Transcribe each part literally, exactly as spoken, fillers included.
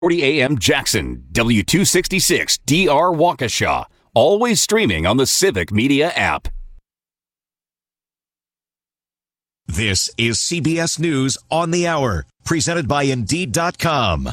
forty A M Jackson, W two sixty-six D R Waukesha. Always streaming on the Civic Media app. This is C B S News on the Hour, presented by Indeed dot com.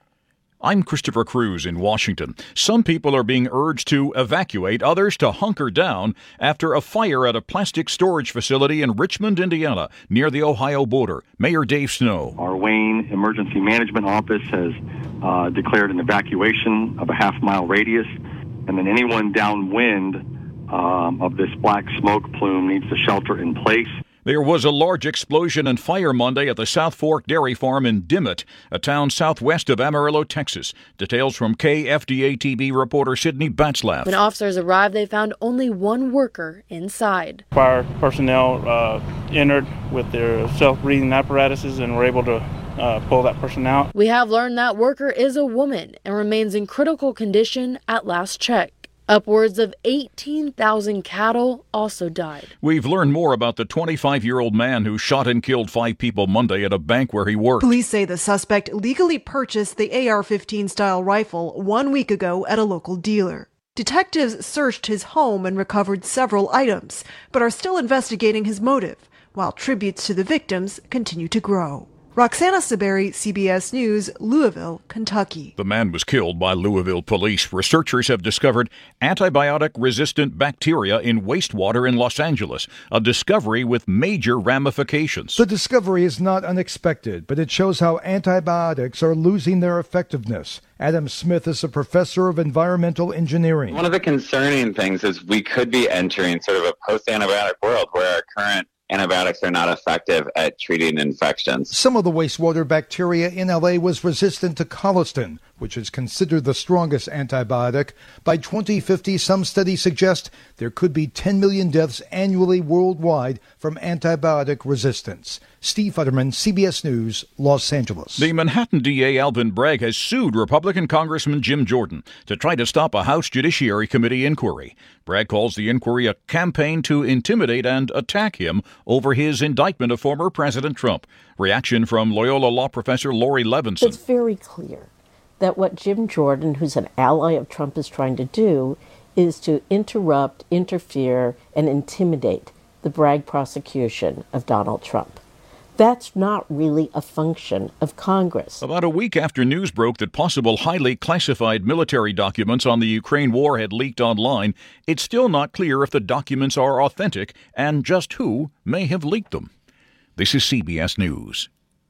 I'm Christopher Cruz in Washington. Some people are being urged to evacuate, others to hunker down after a fire at a plastic storage facility in Richmond, Indiana, near the Ohio border. Mayor Dave Snow. Our Wayne Emergency Management Office has uh, declared an evacuation of a half-mile radius, and then anyone downwind um, of this black smoke plume needs to shelter in place. There was a large explosion and fire Monday at the South Fork Dairy Farm in Dimmitt, a town southwest of Amarillo, Texas. Details from K F D A T V reporter Sydney Batzlaff. When officers arrived, they found only one worker inside. Fire personnel uh, entered with their self-breathing apparatuses and were able to uh, pull that person out. We have learned that worker is a woman and remains in critical condition at last check. Upwards of eighteen thousand cattle also died. We've learned more about the twenty-five-year-old man who shot and killed five people Monday at a bank where he worked. Police say the suspect legally purchased the A R fifteen style rifle one week ago at a local dealer. Detectives searched his home and recovered several items, but are still investigating his motive, while tributes to the victims continue to grow. Roxana Saberi, C B S News, Louisville, Kentucky. The man was killed by Louisville police. Researchers have discovered antibiotic-resistant bacteria in wastewater in Los Angeles, a discovery with major ramifications. The discovery is not unexpected, but it shows how antibiotics are losing their effectiveness. Adam Smith is a professor of environmental engineering. One of the concerning things is we could be entering sort of a post-antibiotic world where our current antibiotics are not effective at treating infections. Some of the wastewater bacteria in L A was resistant to colistin, which is considered the strongest antibiotic. By twenty fifty, some studies suggest there could be ten million deaths annually worldwide from antibiotic resistance. Steve Futterman, C B S News, Los Angeles. The Manhattan D A Alvin Bragg has sued Republican Congressman Jim Jordan to try to stop a House Judiciary Committee inquiry. Bragg calls the inquiry a campaign to intimidate and attack him over his indictment of former President Trump. Reaction from Loyola law professor Lori Levinson. It's very clear that what Jim Jordan, who's an ally of Trump, is trying to do is to interrupt, interfere, and intimidate the Bragg prosecution of Donald Trump. That's not really a function of Congress. About a week after news broke that possible highly classified military documents on the Ukraine war had leaked online, it's still not clear if the documents are authentic and just who may have leaked them. This is C B S News.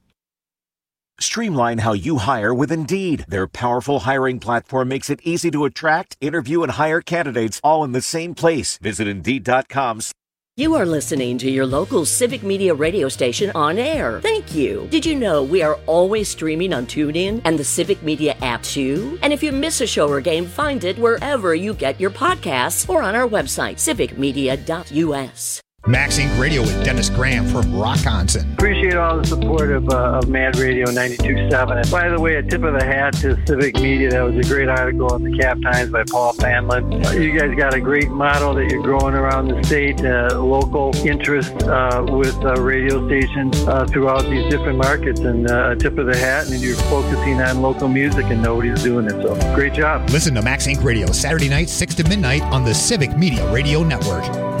Streamline how you hire with Indeed. Their powerful hiring platform makes it easy to attract, interview, and hire candidates all in the same place. Visit Indeed dot com. You are listening to your local Civic Media radio station on air. Thank you. Did you know we are always streaming on TuneIn and the Civic Media app too? And if you miss a show or game, find it wherever you get your podcasts or on our website, civic media dot u s. Max Inc Radio with Dennis Graham from Rockonson. Appreciate all the support of, uh, of Mad Radio ninety-two point seven. And by the way, a tip of the hat to Civic Media. That was a great article in the Cap Times by Paul Fanlin. Uh, you guys got a great model that you're growing around the state, uh, local interest uh, with uh, radio stations uh, throughout these different markets. And uh, a tip of the hat, and you're focusing on local music and nobody's doing it. So great job. Listen to Max Inc Radio Saturday nights, six to midnight on the Civic Media Radio Network.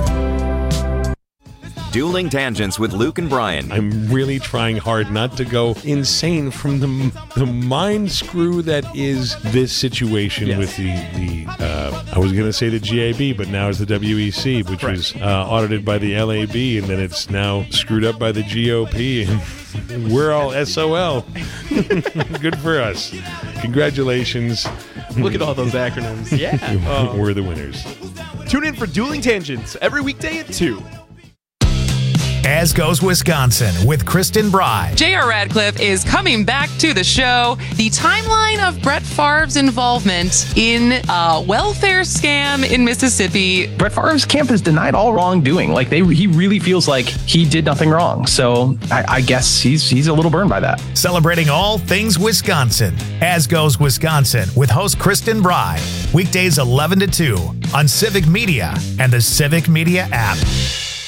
Dueling Tangents with Luke and Brian. I'm really trying hard not to go insane from the the mind screw that is this situation yes. with the, the uh, I was going to say the G A B, but now it's the W E C, which right. was uh, audited by the L A B, and then it's now screwed up by the G O P, and we're all S O L. Good for us. Congratulations. Look at all those acronyms. Yeah. uh, we're the winners. Tune in for Dueling Tangents every weekday at two. As Goes Wisconsin with Kristen Bry. J R. Radcliffe is coming back to the show. The timeline of Brett Favre's involvement in a welfare scam in Mississippi. Brett Favre's camp has denied all wrongdoing. Like they, he really feels like he did nothing wrong. So I, I guess he's he's a little burned by that. Celebrating all things Wisconsin. As Goes Wisconsin with host Kristen Bry. Weekdays eleven to two on Civic Media and the Civic Media app.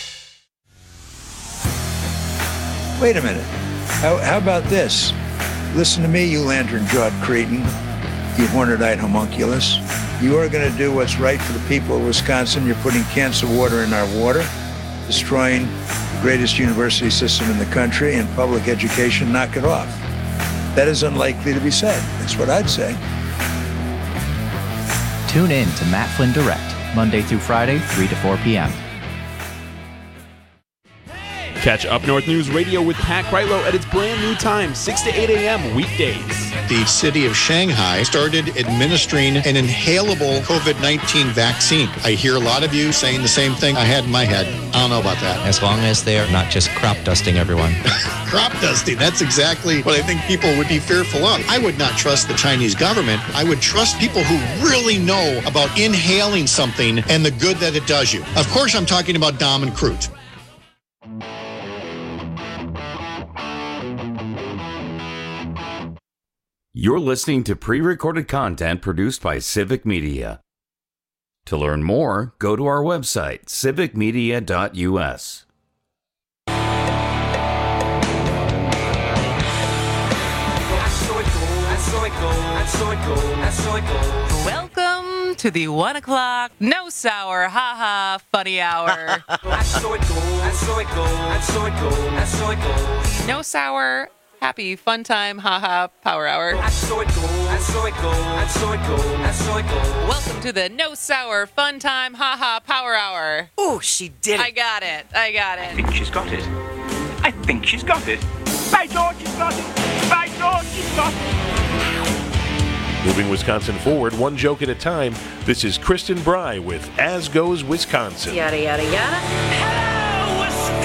Wait a minute. How, how about this? Listen to me, you lantern-jawed cretin, you horned-eyed homunculus. You are going to do what's right for the people of Wisconsin. You're putting cancer water in our water, destroying the greatest university system in the country, and public education. Knock it off. That is unlikely to be said. That's what I'd say. Tune in to Matt Flynn Direct, Monday through Friday, three to four p.m. Catch Up North News Radio with Pat Kreitlow at its brand new time, six to eight a.m. weekdays. The city of Shanghai started administering an inhalable COVID nineteen vaccine. I hear a lot of you saying the same thing I had in my head. I don't know about that. As long as they're not just crop dusting everyone. Crop dusting, that's exactly what I think people would be fearful of. I would not trust the Chinese government. I would trust people who really know about inhaling something and the good that it does you. Of course, I'm talking about Dom and Crute. You're listening to pre-recorded content produced by Civic Media. To learn more, go to our website, civic media dot u s. Welcome to the one o'clock no sour haha funny hour. No sour happy fun time haha power hour. Welcome to the no sour fun time haha power hour. Oh, she did it. I got it. I got it. I think she's got it. I think she's got it. By George, she's got it. By George, she's got it. Moving Wisconsin forward, one joke at a time. This is Kristen Bry with As Goes Wisconsin. Yada, yada, yada. Hello,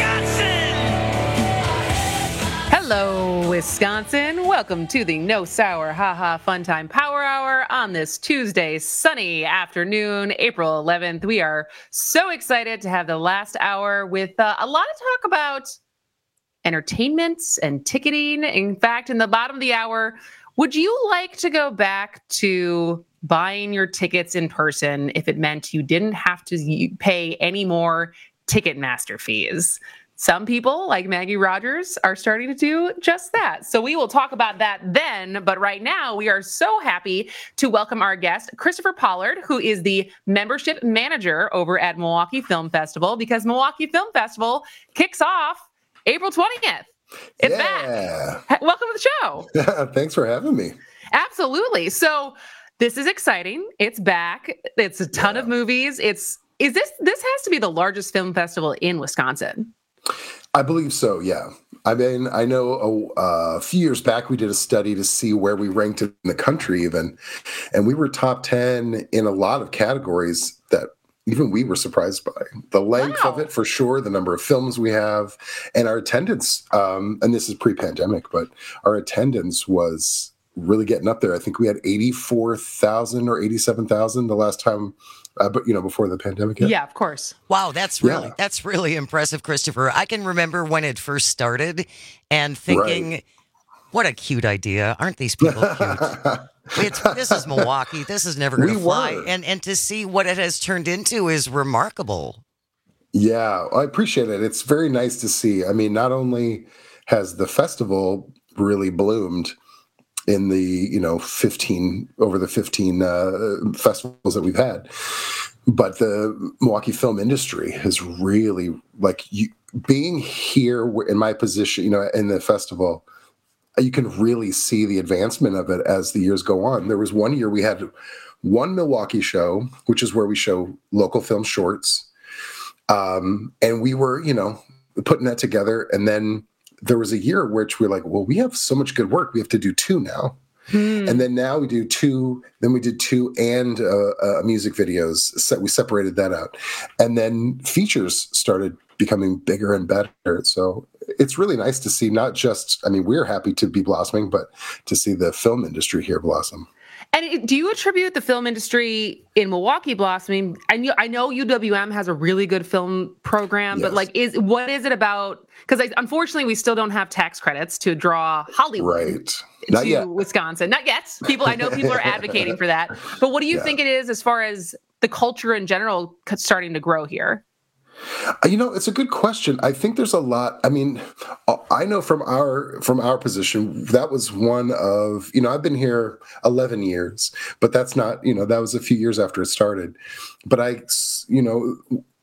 Wisconsin! Hello, Wisconsin. Welcome to the No Sour Haha Fun Time Power Hour on this Tuesday, sunny afternoon, April eleventh. We are so excited to have the last hour with uh, a lot of talk about entertainment and ticketing. In fact, in the bottom of the hour, would you like to go back to buying your tickets in person if it meant you didn't have to pay any more Ticketmaster fees? Some people, like Maggie Rogers, are starting to do just that. So we will talk about that then. But right now, we are so happy to welcome our guest, Christopher Pollard, who is the membership manager over at Milwaukee Film Festival, because Milwaukee Film Festival kicks off April twentieth. It's yeah. back. Welcome to the show. Thanks for having me. Absolutely. So this is exciting. It's back. It's a ton yeah. of movies. It's is this this has to be the largest film festival in Wisconsin. I believe so. Yeah. I mean, I know a, a few years back we did a study to see where we ranked in the country even, and we were top ten in a lot of categories that even we were surprised by. The length wow. of it, for sure, the number of films we have, and our attendance, um, and this is pre-pandemic, but our attendance was really getting up there. I think we had eighty-four thousand or eighty-seven thousand the last time, uh, but you know, before the pandemic hit. Yeah, of course. Wow, that's really, yeah. that's really impressive, Christopher. I can remember when it first started and thinking, right. what a cute idea. Aren't these people cute? It's, this is Milwaukee. This is never going to fly. Were. And and to see what it has turned into is remarkable. Yeah, I appreciate it. It's very nice to see. I mean, not only has the festival really bloomed in the, you know, fifteen, over the fifteen uh, festivals that we've had, but the Milwaukee film industry has really, like, you, being here in my position, you know, in the festival, you can really see the advancement of it as the years go on. There was one year we had one Milwaukee show, which is where we show local film shorts. Um, and we were, you know, putting that together. And then there was a year which we we're like, well, we have so much good work. We have to do two now. Hmm. And then now we do two, then we did two and uh, uh, music videos. So we separated that out. And then features started becoming bigger and better. So it's really nice to see, not just, I mean, we're happy to be blossoming, but to see the film industry here blossom. And do you attribute the film industry in Milwaukee blossoming? I know, I know U W M has a really good film program, yes. but like, is what is it about? Because unfortunately, we still don't have tax credits to draw Hollywood right. Not to yet. Wisconsin. Not yet. People, I know people are advocating for that. But what do you yeah. think it is as far as the culture in general starting to grow here? You know, it's a good question. I think there's a lot. I mean, I know from our from our position, that was one of, you know, I've been here eleven years, but that's not, you know, that was a few years after it started. But I, you know,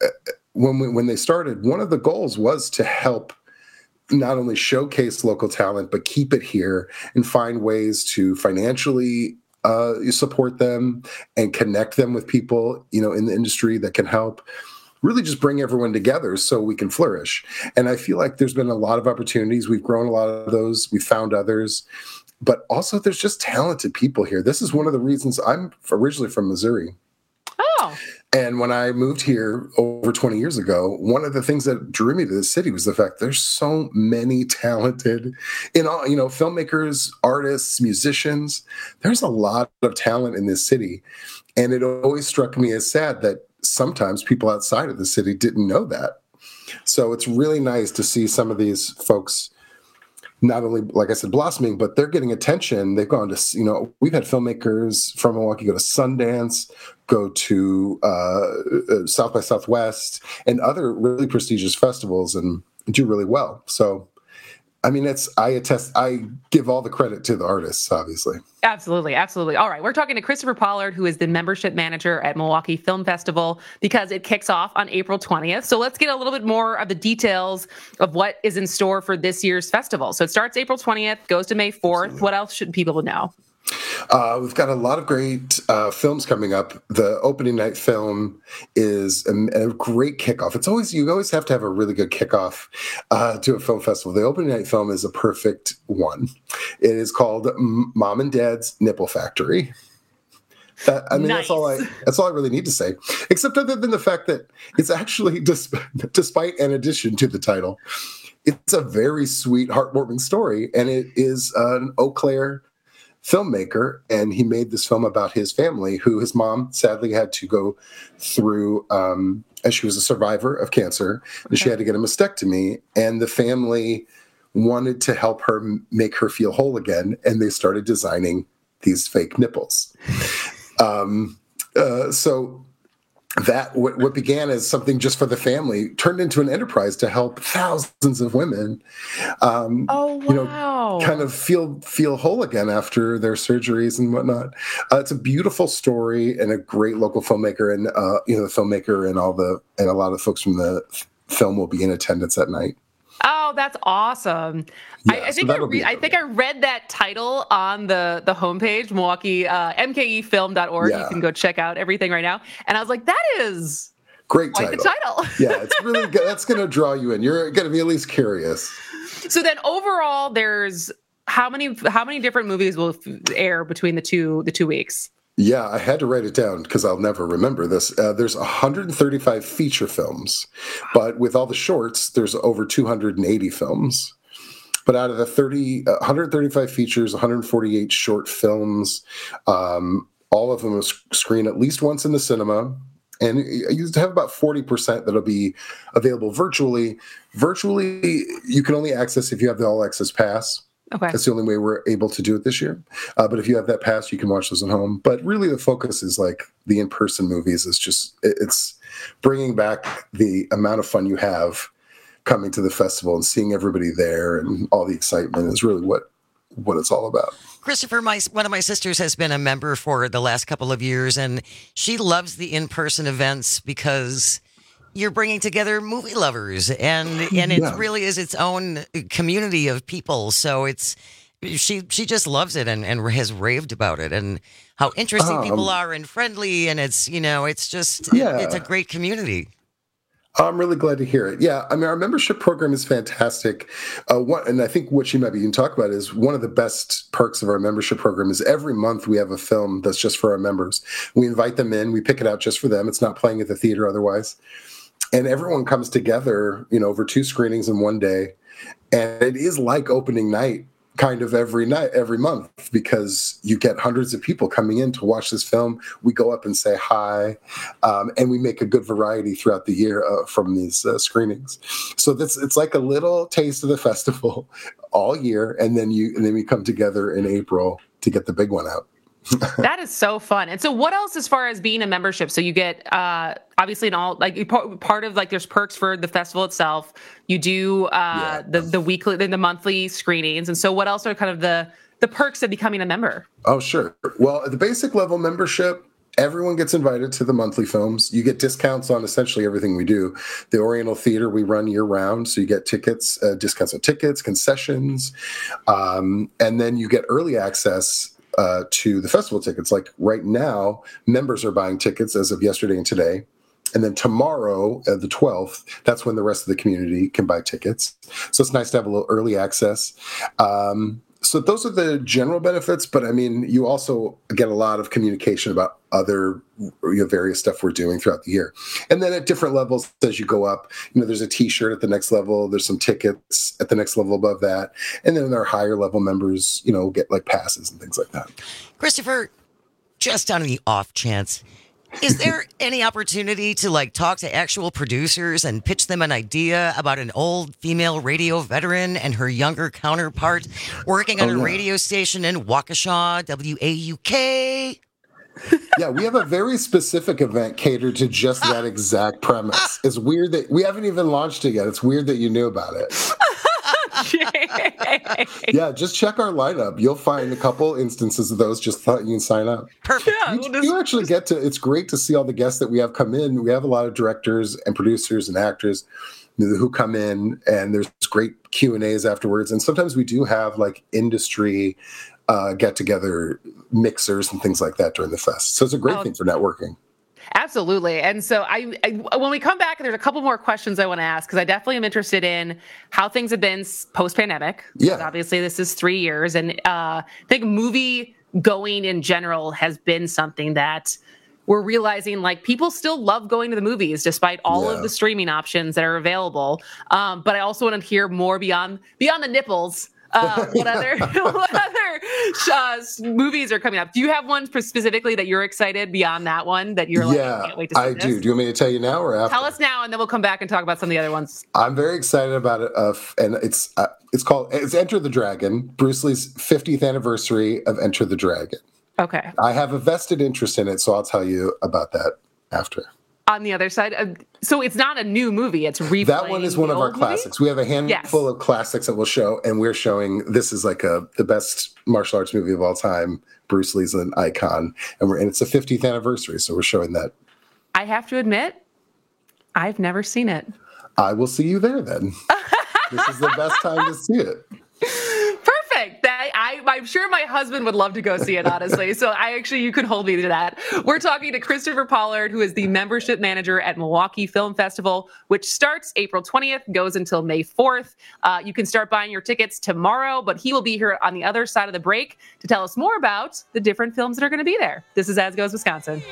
when we, when they started, one of the goals was to help not only showcase local talent, but keep it here and find ways to financially uh, support them and connect them with people, you know, in the industry that can help really just bring everyone together so we can flourish. And I feel like there's been a lot of opportunities. We've grown a lot of those. We've found others. But also there's just talented people here. This is one of the reasons I'm originally from Missouri. Oh. And when I moved here over twenty years ago, one of the things that drew me to the city was the fact there's so many talented, you know, you know, filmmakers, artists, musicians. There's a lot of talent in this city. And it always struck me as sad that sometimes people outside of the city didn't know that. So it's really nice to see some of these folks not only, like I said, blossoming, but they're getting attention. They've gone to, you know, we've had filmmakers from Milwaukee go to Sundance, go to uh, South by Southwest, and other really prestigious festivals and do really well. So, I mean, it's, I attest, I give all the credit to the artists, obviously. Absolutely. Absolutely. All right. We're talking to Christopher Pollard, who is the membership manager at Milwaukee Film Festival, because it kicks off on April twentieth. So let's get a little bit more of the details of what is in store for this year's festival. So it starts April twentieth, goes to May fourth. Absolutely. What else should people know? Uh, we've got a lot of great uh, films coming up. The opening night film is a, a great kickoff. It's always, you always have to have a really good kickoff uh, to a film festival. The opening night film is a perfect one. It is called Mom and Dad's Nipple Factory. That, I mean, nice. that's all I. That's all I really need to say. Except other than the fact that it's actually, despite, despite an addition to the title, it's a very sweet, heartwarming story, and it is an Eau Claire filmmaker, and he made this film about his family, who his mom sadly had to go through um, as she was a survivor of cancer, and okay. she had to get a mastectomy, and the family wanted to help her make her feel whole again, and they started designing these fake nipples. um, uh, so that what, what began as something just for the family turned into an enterprise to help thousands of women, um, oh, wow. you know, kind of feel feel whole again after their surgeries and whatnot. Uh, it's a beautiful story and a great local filmmaker, and uh, you know, the filmmaker and all the and a lot of folks from the film will be in attendance that night. Oh, that's awesome! Yeah, I, I think so I, re- I think I read that title on the the homepage, Milwaukee uh, M K E film dot org. Yeah. You can go check out everything right now, and I was like, that is great title. Like the title. Yeah, it's really good. That's going to draw you in. You're going to be at least curious. So then, overall, there's how many how many different movies will air between the two the two weeks? Yeah, I had to write it down because I'll never remember this. Uh, there's one hundred thirty-five feature films, but with all the shorts, there's over two hundred eighty films. But out of the thirty, uh, one hundred thirty-five features, one hundred forty-eight short films, um, all of them will screen at least once in the cinema. And you have about forty percent that'll be available virtually. Virtually, you can only access if you have the All Access Pass. Okay. That's the only way we're able to do it this year. Uh, but if you have that pass, you can watch those at home. But really the focus is like the in-person movies. Is just, it's bringing back the amount of fun you have coming to the festival and seeing everybody there and all the excitement is really what, what it's all about. Christopher, my one of my sisters has been a member for the last couple of years, and she loves the in-person events because you're bringing together movie lovers, and and it yeah. really is its own community of people. So it's she she just loves it and, and has raved about it and how interesting um, people are and friendly, and it's you know it's just yeah. it, it's a great community. I'm really glad to hear it. Yeah, I mean, our membership program is fantastic. Uh, one, and I think what you might be even talk about is one of the best perks of our membership program is every month we have a film that's just for our members. We invite them in, we pick it out just for them. It's not playing at the theater otherwise. And everyone comes together, you know, over two screenings in one day. And it is like opening night kind of every night, every month, because you get hundreds of people coming in to watch this film. We go up and say hi, um, and we make a good variety throughout the year uh, from these uh, screenings. So this it's like a little taste of the festival all year, and then you and then we come together in April to get the big one out. That is so fun. And so what else as far as being a membership? So you get uh, obviously an all like part of like there's perks for the festival itself. You do uh, yeah. the the weekly the monthly screenings. And so what else are kind of the the perks of becoming a member? Oh, sure. Well, at the basic level membership, everyone gets invited to the monthly films. You get discounts on essentially everything we do. The Oriental Theater we run year round, so you get tickets, uh, discounts on tickets, concessions, um, and then you get early access uh, to the festival tickets. Like right now, members are buying tickets as of yesterday and today. And then tomorrow, uh, the twelfth, that's when the rest of the community can buy tickets. So it's nice to have a little early access. Um, So those are the general benefits, but I mean, you also get a lot of communication about other you know, various stuff we're doing throughout the year. And then at different levels, as you go up, you know, there's a T-shirt at the next level, there's some tickets at the next level above that, and then our higher level members, you know, get like passes and things like that. Christopher, just on the off chance, is there any opportunity to like talk to actual producers and pitch them an idea about an old female radio veteran and her younger counterpart working on oh, a yeah. radio station in Waukesha, W A U K? Yeah, we have a very specific event catered to just that exact premise. It's weird that we haven't even launched it yet. It's weird that you knew about it. Yeah, just check our lineup. You'll find a couple instances of those. Just thought you can sign up. Perfect. Yeah, you, we'll you actually get to. It's great to see all the guests that we have come in. We have a lot of directors and producers and actors who come in, and there's great Q and A's afterwards. And sometimes we do have like industry uh, get together mixers and things like that during the fest. So it's a great oh. thing for networking. Absolutely. And so I, I, when we come back, there's a couple more questions I want to ask, because I definitely am interested in how things have been post-pandemic. Yeah. Obviously, this is three years. And uh, I think movie going in general has been something that we're realizing, like, people still love going to the movies despite all yeah. of the streaming options that are available. Um, but I also want to hear more beyond beyond the nipples. Uh, what other what other uh, movies are coming up? Do you have one specifically that you're excited beyond that one that you're like, yeah, I can't wait to see I this? do. Do you want me to tell you now or after? Tell us now, and then we'll come back and talk about some of the other ones. I'm very excited about it, uh, and it's uh, it's called it's Enter the Dragon, Bruce Lee's fiftieth anniversary of Enter the Dragon. Okay. I have a vested interest in it, so I'll tell you about that after. On the other side, uh, so it's not a new movie; it's replaying. That one is one of our classics. Movie? We have a handful yes. of classics that we'll show, and we're showing this is like a the best martial arts movie of all time. Bruce Lee's an icon, and we're and it's the fiftieth anniversary, so we're showing that. I have to admit, I've never seen it. I will see you there then. This is the best time to see it. Perfect. That, I, I'm sure my husband would love to go see it, honestly. So I actually, you can hold me to that. We're talking to Christopher Pollard, who is the membership manager at Milwaukee Film Festival, which starts April twentieth, goes until May fourth. Uh, you can start buying your tickets tomorrow, but he will be here on the other side of the break to tell us more about the different films that are going to be there. This is As Goes Wisconsin.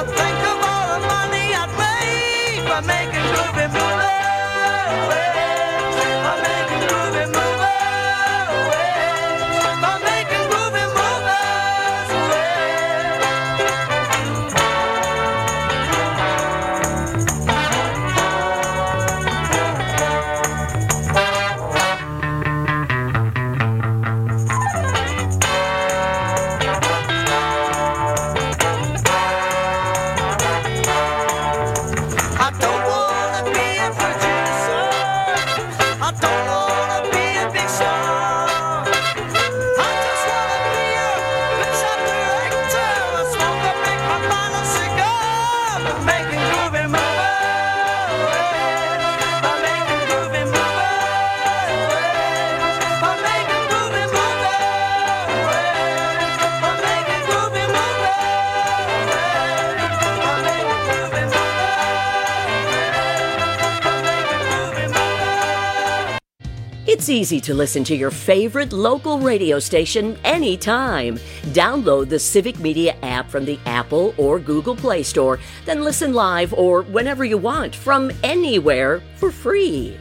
It's easy to listen to your favorite local radio station anytime. Download the Civic Media app from the Apple or Google Play Store, then listen live or whenever you want from anywhere for free.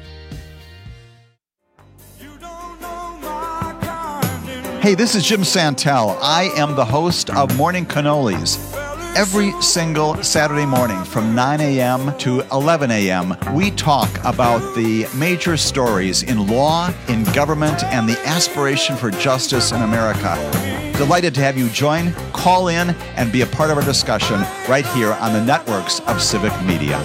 Hey, this is Jim Santel. I am the host of Morning Cannolis. Every single Saturday morning from nine a.m. to eleven a.m., we talk about the major stories in law, in government, and the aspiration for justice in America. Delighted to have you join, call in, and be a part of our discussion right here on the networks of Civic Media.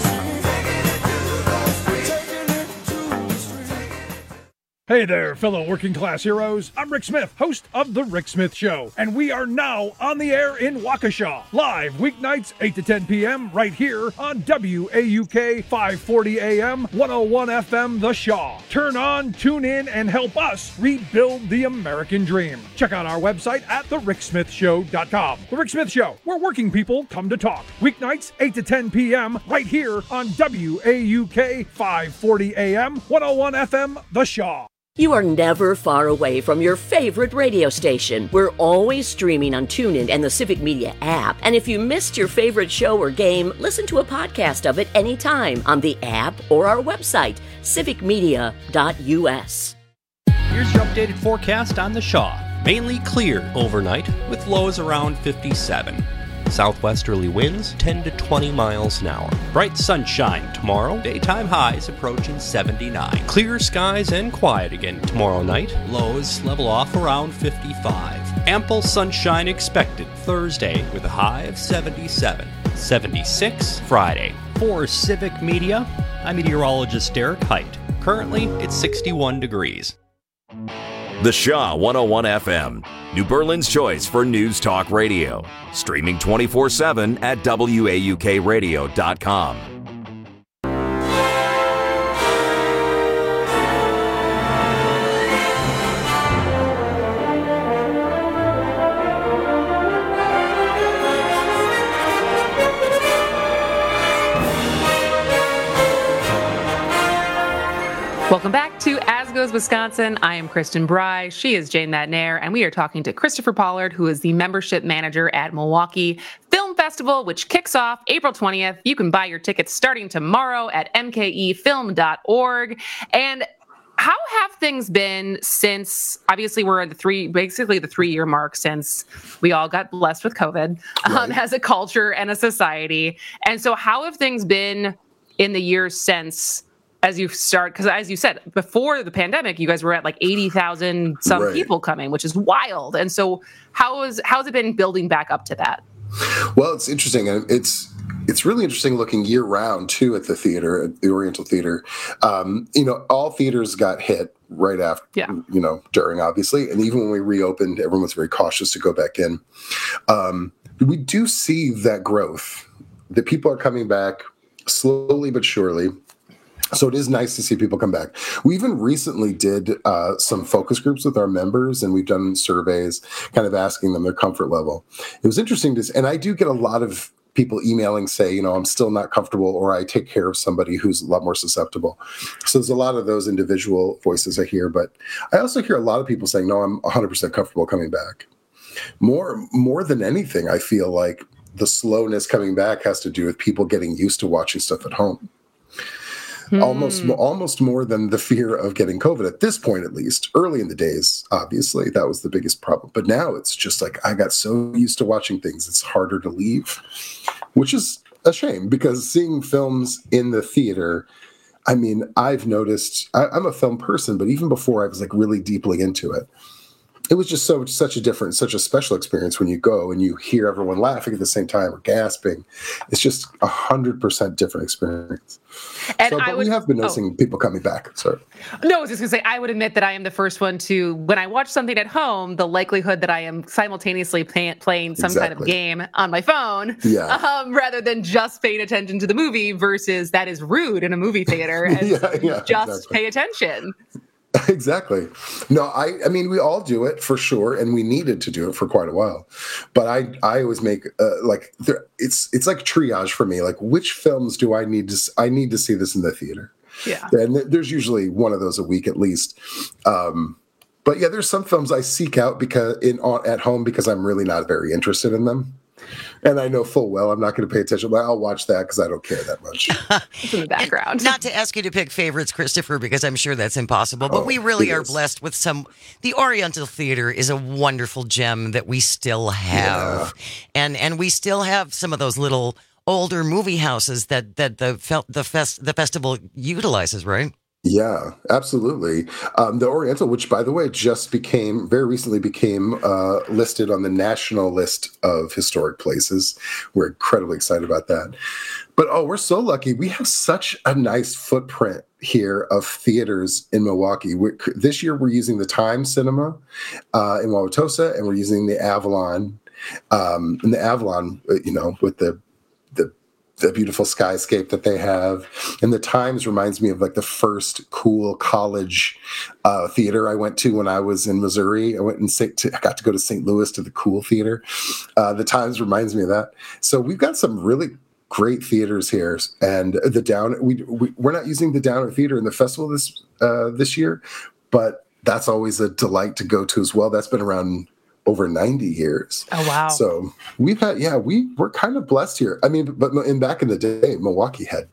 Hey there, fellow working class heroes. I'm Rick Smith, host of The Rick Smith Show, and we are now on the air in Waukesha, live weeknights eight to ten p.m. right here on W A U K five forty A M, one oh one F M The Shaw. Turn on, tune in, and help us rebuild the American dream. Check out our website at the rick smith show dot com. The Rick Smith Show, where working people come to talk. Weeknights eight to ten p.m. right here on W A U K five forty A M, one oh one F M The Shaw. You are never far away from your favorite radio station. We're always streaming on TuneIn and the Civic Media app. And if you missed your favorite show or game, listen to a podcast of it anytime on the app or our website, civic media dot u s. Here's your updated forecast on the Shaw. Mainly clear overnight with lows around fifty-seven. Southwesterly winds ten to twenty miles an hour. Bright sunshine tomorrow. Daytime highs approaching seventy-nine. Clear skies and quiet again tomorrow night. Lows level off around fifty-five. Ample sunshine expected Thursday with a high of seventy-seven. seventy-six Friday. For Civic Media, I'm meteorologist Derek Height. Currently, it's sixty-one degrees. The Shaw one oh one F M, New Berlin's choice for news talk radio. Streaming twenty-four seven at W A U K radio dot com. Welcome back to As Goes Wisconsin. I am Kristen Bry. She is Jane Matnair, and we are talking to Christopher Pollard, who is the membership manager at Milwaukee Film Festival, which kicks off April twentieth. You can buy your tickets starting tomorrow at m k e film dot org. And how have things been since, obviously we're at the three, basically the three year mark since we all got blessed with COVID um, right. as a culture and a society. And so how have things been in the years since, as you start, because as you said, before the pandemic, you guys were at like eighty thousand some right. people coming, which is wild. And so how is, how's it been building back up to that? Well, it's interesting. And it's, it's really interesting looking year round too at the theater, at the Oriental Theater. Um, you know, all theaters got hit right after, yeah. you know, during obviously. And even when we reopened, everyone was very cautious to go back in. Um, we do see that growth, that people are coming back slowly but surely. So it is nice to see people come back. We even recently did uh, some focus groups with our members, and we've done surveys kind of asking them their comfort level. It was interesting to, and I do get a lot of people emailing say, you know, I'm still not comfortable, or I take care of somebody who's a lot more susceptible. So there's a lot of those individual voices I hear, but I also hear a lot of people saying, no, I'm one hundred percent comfortable coming back. More, more than anything, I feel like the slowness coming back has to do with people getting used to watching stuff at home. Almost, almost more than the fear of getting COVID at this point, at least. Early in the days, obviously, that was the biggest problem. But now it's just like I got so used to watching things, it's harder to leave, which is a shame because seeing films in the theater, I mean, I've noticed, I, I'm a film person, but even before I was like really deeply into it, it was just so such a different, such a special experience when you go and you hear everyone laughing at the same time or gasping. It's just a hundred percent different experience. And so, but I would, we have been noticing oh. people coming back. Sorry. No, I was just going to say, I would admit that I am the first one to, when I watch something at home, the likelihood that I am simultaneously play, playing some exactly. kind of game on my phone, yeah. um, rather than just paying attention to the movie versus that is rude in a movie theater. And yeah, yeah, just exactly. pay attention. Exactly. No, I, I mean, we all do it for sure, and we needed to do it for quite a while. But I, I always make uh, like there, it's, it's like triage for me. Like, which films do I need to? I need to see this in the theater. Yeah, and th- there's usually one of those a week at least. Um, but yeah, there's some films I seek out because in on, at home because I'm really not very interested in them. And I know full well I'm not going to pay attention, but I'll watch that because I don't care that much. It's in the background. And not to ask you to pick favorites, Christopher, because I'm sure that's impossible, but oh, we really are blessed with some. The Oriental Theater is a wonderful gem that we still have. Yeah. And and we still have some of those little older movie houses that that the fel- the fest the festival utilizes, right? Yeah, absolutely. Um, the Oriental, which, by the way, just became, very recently became uh, listed on the national list of historic places. We're incredibly excited about that. But, oh, we're so lucky. We have such a nice footprint here of theaters in Milwaukee. We're, this year, we're using the Time Cinema uh, in Wauwatosa, and we're using the Avalon. Um, and the Avalon, you know, with the the the beautiful skyscape that they have. And the Times reminds me of like the first cool college uh, theater I went to when I was in Missouri. I went and I got to go to Saint Louis to the Cool Theater. Uh, the Times reminds me of that. So we've got some really great theaters here. And the Down, we, we, we're not using the Downer Theater in the festival this uh, this year, but that's always a delight to go to as well. That's been around over ninety years. Oh, wow. So we've had, yeah, we, we're kind of blessed here. I mean, but in back in the day, Milwaukee had,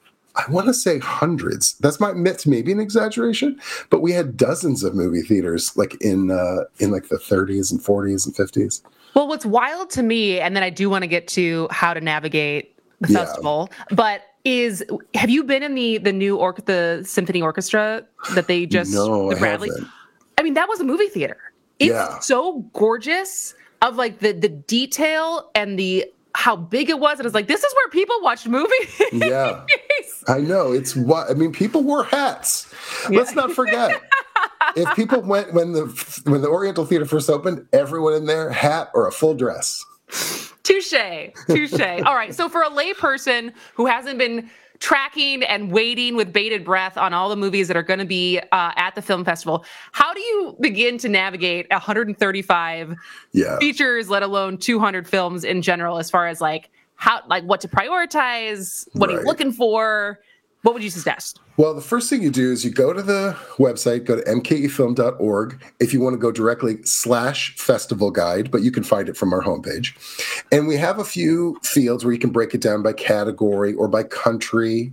I want to say hundreds. That's my myth, maybe an exaggeration, but we had dozens of movie theaters like in, uh, in like the thirties and forties and fifties. Well, what's wild to me, and then I do want to get to how to navigate the Yeah. festival, but is, have you been in the, the new or the symphony orchestra that they just, No, the I Bradley? haven't. I mean, that was a movie theater. It's Yeah. so gorgeous of like the the detail and the how big it was. And it's like, this is where people watch movies. Yeah, I know. It's what I mean. People wore hats. Let's not forget. If people went when the when the Oriental Theater first opened, everyone in there hat or a full dress. Touche, touche. All right. So for a layperson who hasn't been tracking and waiting with bated breath on all the movies that are going to be uh, at the film festival, how do you begin to navigate one hundred thirty-five Yeah. features, let alone two hundred films in general, as far as like how, like what to prioritize, what are you Right. looking for? What would you suggest? Well, the first thing you do is you go to the website, go to m k e film dot org if you want to go directly slash festival guide, but you can find it from our homepage. And we have a few fields where you can break it down by category or by country.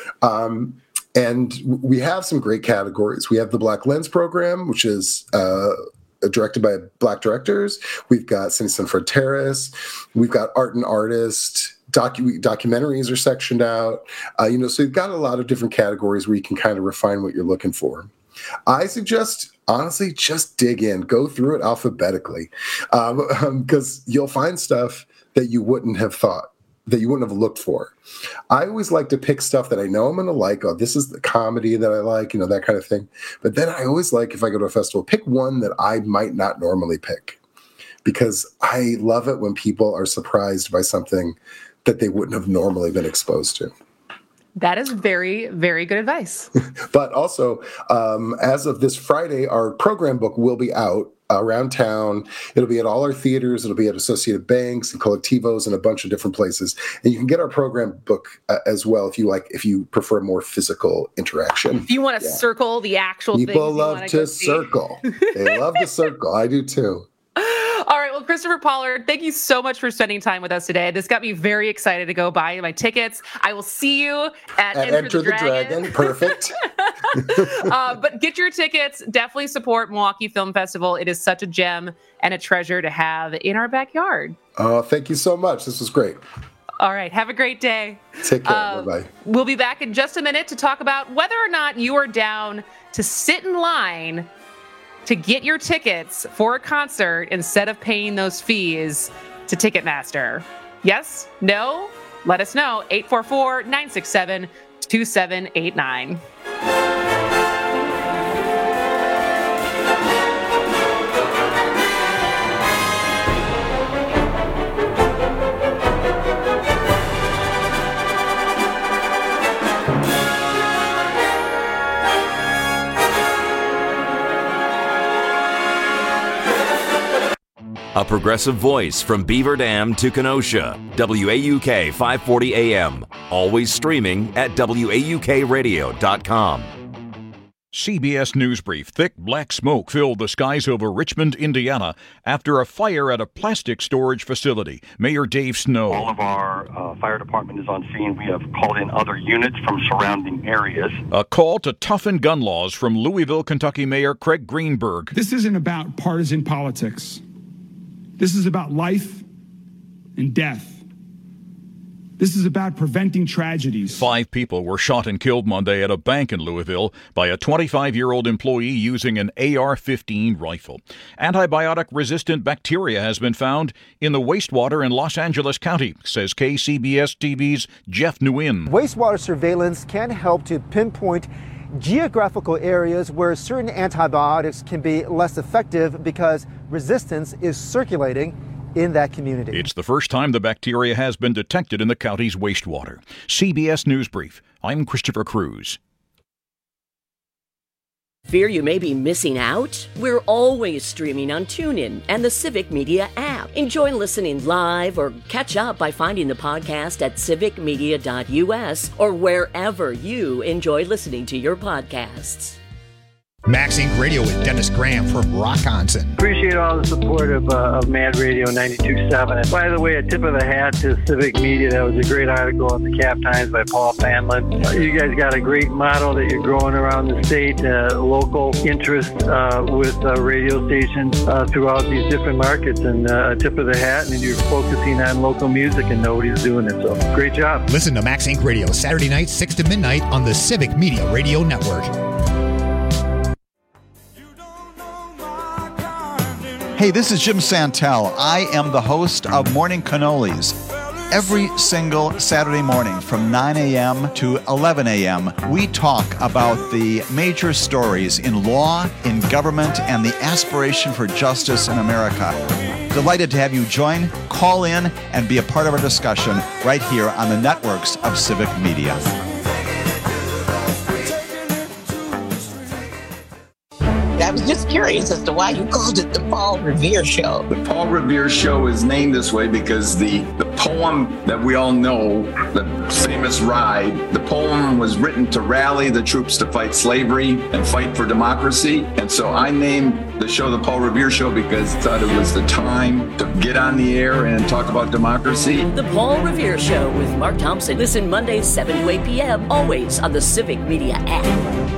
Um, and we have some great categories. We have the Black Lens program, which is uh, directed by Black directors. We've got Cine San Fronteras. We've got Art and Artist. Docu- documentaries are sectioned out. Uh, you know, so you've got a lot of different categories where you can kind of refine what you're looking for. I suggest, honestly, just dig in, go through it alphabetically, because um, um, you'll find stuff that you wouldn't have thought, that you wouldn't have looked for. I always like to pick stuff that I know I'm going to like. Oh, this is the comedy that I like, you know, that kind of thing. But then I always like, if I go to a festival, pick one that I might not normally pick, because I love it when people are surprised by something that they wouldn't have normally been exposed to. That is very, very good advice. But also, um, as of this Friday, our program book will be out around town. It'll be at all our theaters. It'll be at Associated Banks and Collectivos and a bunch of different places. And you can get our program book uh, as well if you like, if you prefer more physical interaction. If you want to Yeah. circle the actual things People you love wanna to go see. circle. They love to circle. I do too. All right. Well, Christopher Pollard, thank you so much for spending time with us today. This got me very excited to go buy my tickets. I will see you at, At Enter, Enter the, the Dragon. Dragon. Perfect. uh, but get your tickets. Definitely support Milwaukee Film Festival. It is such a gem and a treasure to have in our backyard. Oh, thank you so much. This was great. All right. Have a great day. Take care. Uh, Bye-bye. We'll be back in just a minute to talk about whether or not you are down to sit in line to get your tickets for a concert instead of paying those fees to Ticketmaster. Yes? No? Let us know. eight four four, nine six seven, two seven eight nine. A progressive voice from Beaver Dam to Kenosha. W A U K five forty A M. Always streaming at W A U K radio dot com. C B S News Brief. Thick black smoke filled the skies over Richmond, Indiana, after a fire at a plastic storage facility. Mayor Dave Snow. All of our uh, fire department is on scene. We have called in other units from surrounding areas. A call to toughen gun laws from Louisville, Kentucky Mayor Craig Greenberg. This isn't about partisan politics. This is about life and death. This is about preventing tragedies. Five people were shot and killed Monday at a bank in Louisville by a twenty-five-year-old employee using an A R fifteen rifle. Antibiotic-resistant bacteria has been found in the wastewater in Los Angeles County, says K C B S T V's Jeff Nguyen. Wastewater surveillance can help to pinpoint geographical areas where certain antibiotics can be less effective because resistance is circulating in that community. It's the first time the bacteria has been detected in the county's wastewater. C B S News Brief. I'm Christopher Cruz. Fear you may be missing out? We're always streaming on TuneIn and the Civic Media app. Enjoy listening live or catch up by finding the podcast at civic media dot u s or wherever you enjoy listening to your podcasts. Max Inc Radio with Dennis Graham from Rockonson. Appreciate all the support of, uh, of Mad Radio ninety-two point seven. And by the way, a tip of the hat to Civic Media. That was a great article in the Cap Times by Paul Fanlin. You guys got a great model that you're growing around the state, uh, local interest uh, with uh, radio stations uh, throughout these different markets. And uh, a tip of the hat, and you're focusing on local music, and nobody's doing it. So great job. Listen to Max Inc Radio Saturday nights, six to midnight on the Civic Media Radio Network. Hey, this is Jim Santel. I am the host of Morning Cannolis. Every single Saturday morning from nine a.m. to eleven a.m., we talk about the major stories in law, in government, and the aspiration for justice in America. Delighted to have you join, call in, and be a part of our discussion right here on the networks of Civic Media. I was just curious as to why you called it the Paul Revere Show. The Paul Revere Show is named this way because the, the poem that we all know, the famous Ride, the poem was written to rally the troops to fight slavery and fight for democracy. And so I named the show the Paul Revere Show because I thought it was the time to get on the air and talk about democracy. The Paul Revere Show with Mark Thompson. Listen Mondays, seven to eight p.m., always on the Civic Media app.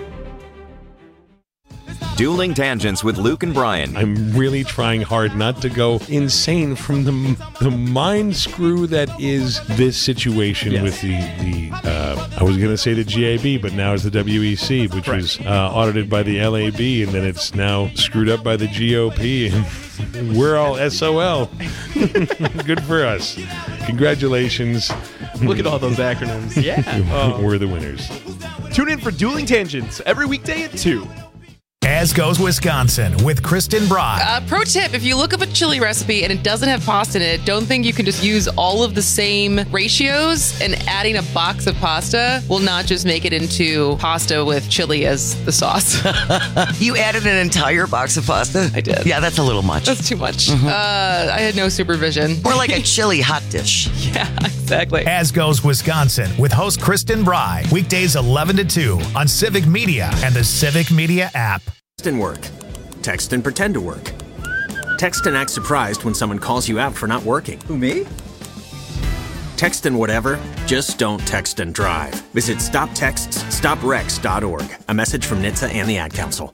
Dueling Tangents with Luke and Brian. I'm really trying hard not to go insane from the the mind screw that is this situation yes. with the, the uh, I was going to say the G A B, but now it's the W E C, which right. was uh, audited by the L A B, and then it's now screwed up by the G O P, and we're all S O L. Good for us. Congratulations. Look at all those acronyms. Yeah. Oh. We're the winners. Tune in for Dueling Tangents every weekday at two. As Goes Wisconsin with Kristen Bry. Uh, pro tip, if you look up a chili recipe and it doesn't have pasta in it, don't think you can just use all of the same ratios, and adding a box of pasta will not just make it into pasta with chili as the sauce. You added an entire box of pasta? I did. Yeah, that's a little much. That's too much. Mm-hmm. Uh, I had no supervision. More like a chili hot dish. Yeah, exactly. As Goes Wisconsin with host Kristen Bry. Weekdays eleven to two on Civic Media and the Civic Media app. Text and work. Text and pretend to work. Text and act surprised when someone calls you out for not working. Who, me? Text and whatever, just don't text and drive. Visit stop texts stop wrecks dot org. A message from N H T S A and the Ad Council.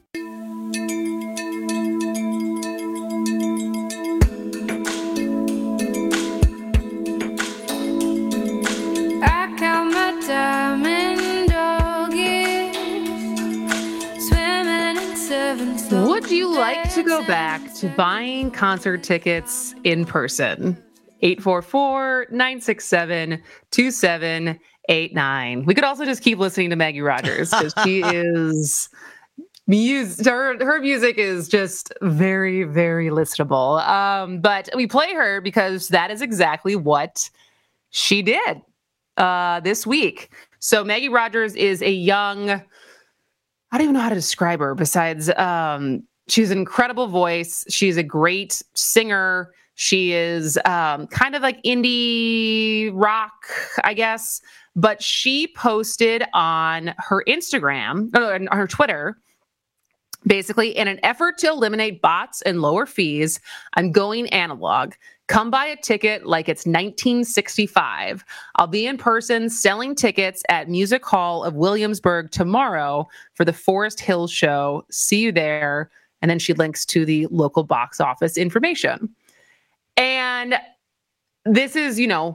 I count my diamond doggies, swimming in seven stars. Would you like to go back to buying concert tickets in person? eight four four, nine six seven, two seven eight nine. We could also just keep listening to Maggie Rogers because she is muse her, her music is just very, very listenable. Um, but we play her because that is exactly what she did uh, this week. So Maggie Rogers is a young, I don't even know how to describe her besides um, she's an incredible voice. She's a great singer. She is um, kind of like indie rock, I guess. But she posted on her Instagram, or on her Twitter, basically, in an effort to eliminate bots and lower fees, I'm going analog. Come buy a ticket like it's nineteen sixty-five. I'll be in person selling tickets at Music Hall of Williamsburg tomorrow for the Forest Hills show. See you there. And then she links to the local box office information. And this is, you know,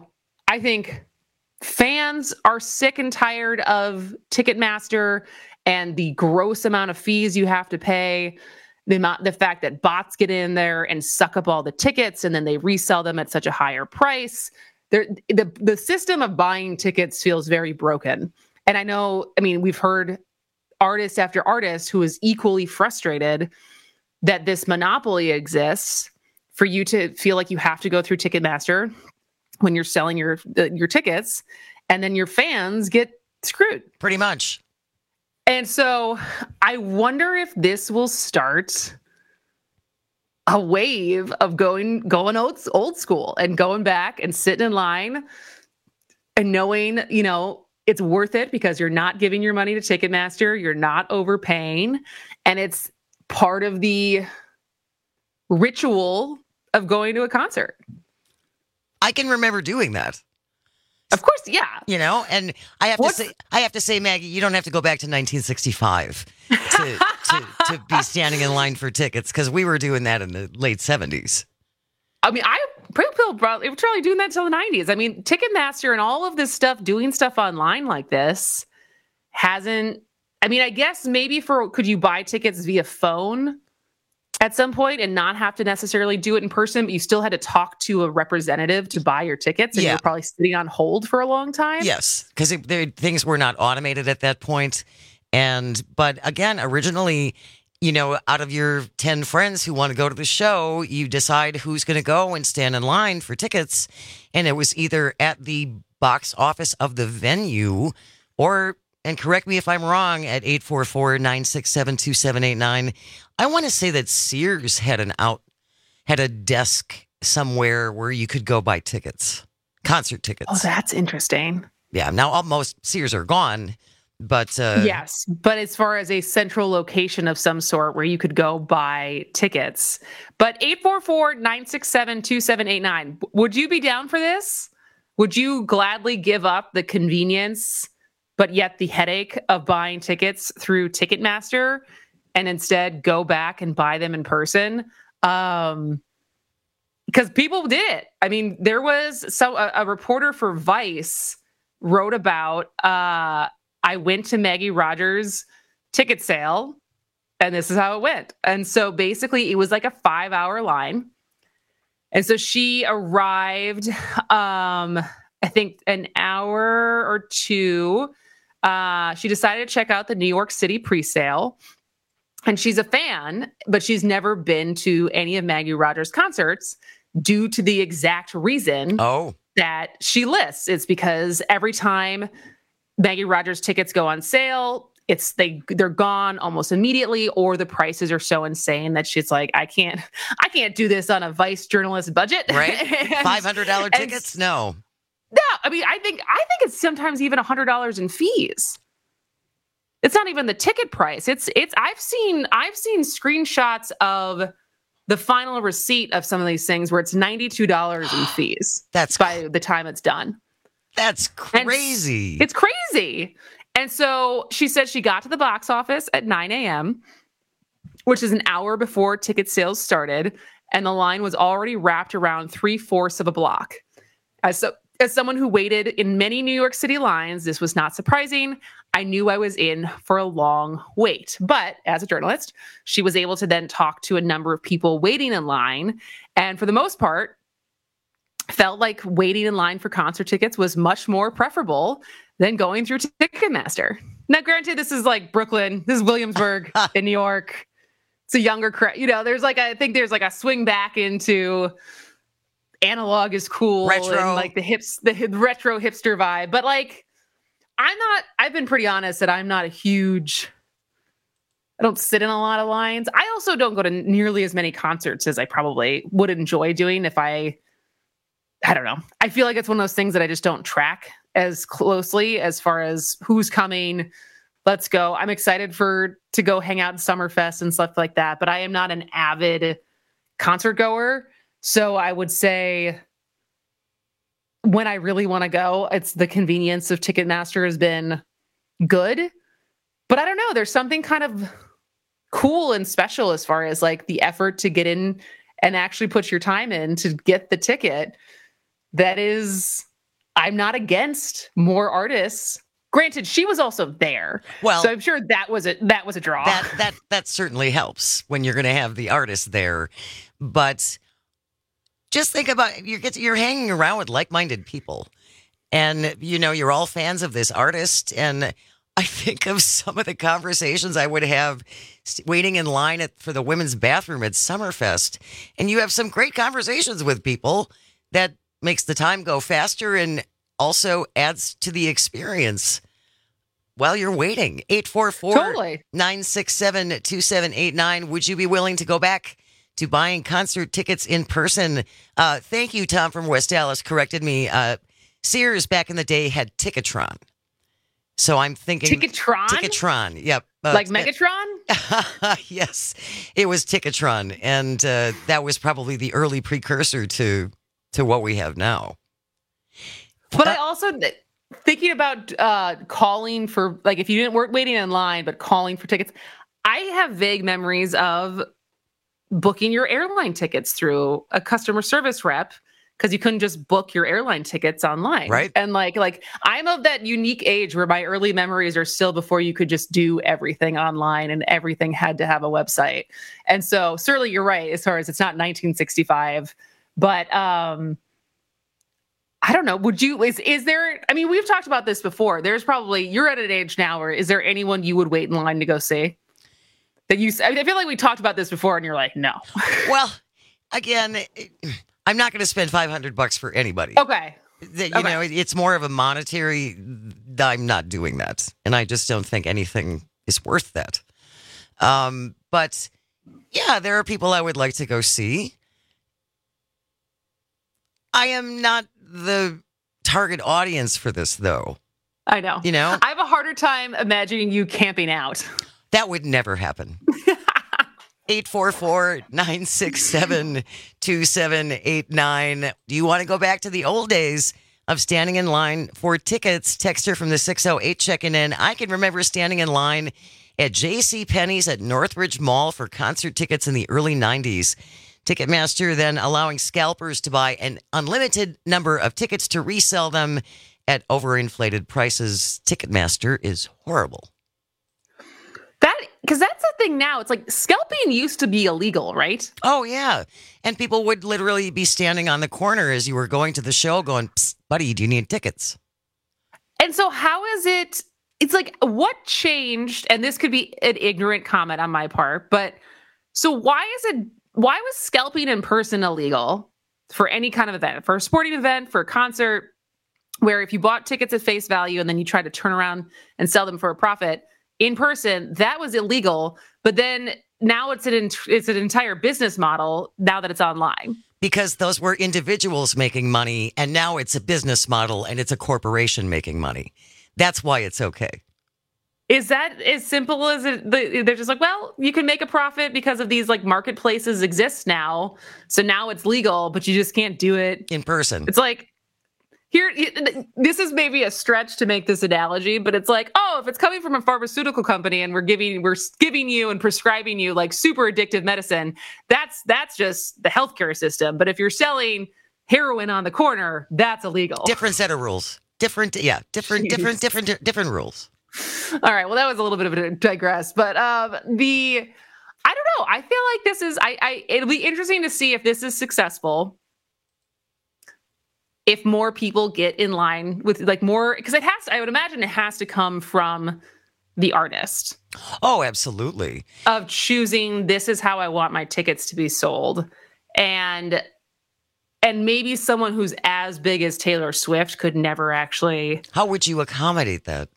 I think fans are sick and tired of Ticketmaster and the gross amount of fees you have to pay. The amount, the fact that bots get in there and suck up all the tickets and then they resell them at such a higher price. There, the the system of buying tickets feels very broken. And I know, I mean, we've heard artist after artist who is equally frustrated that this monopoly exists for you to feel like you have to go through Ticketmaster when you're selling your your tickets, and then your fans get screwed. Pretty much. And so I wonder if this will start a wave of going going old, old school and going back and sitting in line and knowing, you know, it's worth it because you're not giving your money to Ticketmaster, you're not overpaying, and it's part of the ritual of going to a concert. I can remember doing that. Of course, yeah. You know, and I have What's, to say, I have to say, Maggie, you don't have to go back to nineteen sixty-five to to, to be standing in line for tickets, because we were doing that in the late seventies. I mean, I people probably were probably doing that until the nineties. I mean, Ticketmaster and all of this stuff, doing stuff online like this, hasn't. I mean, I guess maybe for could you buy tickets via phone at some point and not have to necessarily do it in person, but you still had to talk to a representative to buy your tickets, and Yeah. you were probably sitting on hold for a long time. Yes, because things were not automated at that point. And but again, originally, you know, out of your ten friends who want to go to the show, you decide who's going to go and stand in line for tickets. And it was either at the box office of the venue or, and correct me if I'm wrong, at eight four four, nine six seven, two seven eight nine. I want to say that Sears had an out, had a desk somewhere where you could go buy tickets, concert tickets. Oh, that's interesting. Yeah, now almost Sears are gone, but uh, Yes, but as far as a central location of some sort where you could go buy tickets. But eight four four, nine six seven, two seven eight nine. Would you be down for this? Would you gladly give up the convenience, but yet the headache of buying tickets through Ticketmaster and instead go back and buy them in person? Um, because people did it. I mean, there was so a, a reporter for Vice wrote about, uh, I went to Maggie Rogers' ticket sale, and this is how it went. And so basically it was like a five hour line. And so she arrived, um, I think an hour or two. Uh, she decided to check out the New York City presale. And she's a fan, but she's never been to any of Maggie Rogers' concerts due to the exact reason oh. that she lists. It's because every time Maggie Rogers tickets go on sale, it's they they're gone almost immediately, or the prices are so insane that she's like, I can't, I can't do this on a Vice journalist budget. Right? and, Five hundred dollar tickets? And, no. No, I mean, I think I think it's sometimes even a hundred dollars in fees. It's not even the ticket price. It's it's I've seen I've seen screenshots of the final receipt of some of these things where it's ninety-two dollars in fees. That's by the time it's done. That's crazy. And it's crazy. And so she said she got to the box office at nine a.m., which is an hour before ticket sales started, and the line was already wrapped around three-fourths of a block. As so As someone who waited in many New York City lines, this was not surprising. I knew I was in for a long wait. But as a journalist, she was able to then talk to a number of people waiting in line. And for the most part, felt like waiting in line for concert tickets was much more preferable than going through Ticketmaster. Now, granted, this is like Brooklyn. This is Williamsburg in New York. It's a younger crowd. You know, there's like, I think there's like a swing back into analog is cool, retro, and like the hips, the hip, retro hipster vibe. But like, I'm not, I've been pretty honest that I'm not a huge, I don't sit in a lot of lines. I also don't go to nearly as many concerts as I probably would enjoy doing if I, I don't know. I feel like it's one of those things that I just don't track as closely as far as who's coming. Let's go. I'm excited for, to go hang out in Summerfest and stuff like that, but I am not an avid concert goer. So I would say when I really want to go, it's the convenience of Ticketmaster has been good, but I don't know. There's something kind of cool and special as far as like the effort to get in and actually put your time in to get the ticket. That is, I'm not against more artists. Granted, she was also there. Well, so I'm sure that was a that was a draw. That that that certainly helps when you're going to have the artist there. But just think about you're you're hanging around with like-minded people, and you know you're all fans of this artist. And I think of some of the conversations I would have waiting in line at, for the women's bathroom at Summerfest, and you have some great conversations with people that makes the time go faster and also adds to the experience while you're waiting. eight four four, nine six seven, two seven eight nine. Would you be willing to go back to buying concert tickets in person? Uh, thank you, Tom from West Dallas corrected me. Uh, Sears back in the day had Ticketron. So I'm thinking... Ticketron? Ticketron, yep. Uh, like Megatron? Yes, it was Ticketron. And uh, that was probably the early precursor to, to what we have now. But I also thinking about uh, calling for, like, if you didn't work waiting in line, but calling for tickets. I have vague memories of booking your airline tickets through a customer service rep because you couldn't just book your airline tickets online. Right. And like, like I'm of that unique age where my early memories are still before you could just do everything online and everything had to have a website. And so certainly you're right as far as it's not nineteen sixty-five, but um, I don't know. Would you, is, is there, I mean, we've talked about this before. There's probably, you're at an age now where is there anyone you would wait in line to go see? That you, I feel like we talked about this before and you're like, no. Well, again, I'm not going to spend five hundred bucks for anybody. Okay. You okay. know, it's more of a monetary, I'm not doing that. And I just don't think anything is worth that. Um, but yeah, there are people I would like to go see. I am not the target audience for this, though. I know. You know? I have a harder time imagining you camping out. That would never happen. eight four four, nine six seven, two seven eight nine. Do you want to go back to the old days of standing in line for tickets? Texter from the six oh eight checking in. I can remember standing in line at JCPenney's at Northridge Mall for concert tickets in the early nineties. Ticketmaster then allowing scalpers to buy an unlimited number of tickets to resell them at overinflated prices. Ticketmaster is horrible. That, because that's the thing now. It's like scalping used to be illegal, right? Oh, yeah. And people would literally be standing on the corner as you were going to the show going, psst, buddy, do you need tickets? And so how is it, it's like, what changed? And this could be an ignorant comment on my part, but so why is it, why was scalping in person illegal for any kind of event, for a sporting event, for a concert, where if you bought tickets at face value and then you tried to turn around and sell them for a profit in person, that was illegal. But then now it's an it's an entire business model now that it's online. Because those were individuals making money, and now it's a business model and it's a corporation making money. That's why it's okay. Is that as simple as it? They're just like, well, you can make a profit because of these like marketplaces exist now. So now it's legal, but you just can't do it in person. It's like, here, this is maybe a stretch to make this analogy, but it's like, oh, if it's coming from a pharmaceutical company and we're giving we're giving you and prescribing you like super addictive medicine, that's that's just the healthcare system. But if you're selling heroin on the corner, that's illegal. Different set of rules. Different, yeah, different, Jeez. different, different, different rules. All right. Well, that was a little bit of a digress, but um, the I don't know. I feel like this is I, I it'll be interesting to see if this is successful. If more people get in line with like more, because it has, I would imagine it has to come from the artist. Oh, absolutely. Of choosing, this is how I want my tickets to be sold. And, and maybe someone who's as big as Taylor Swift could never actually. How would you accommodate that?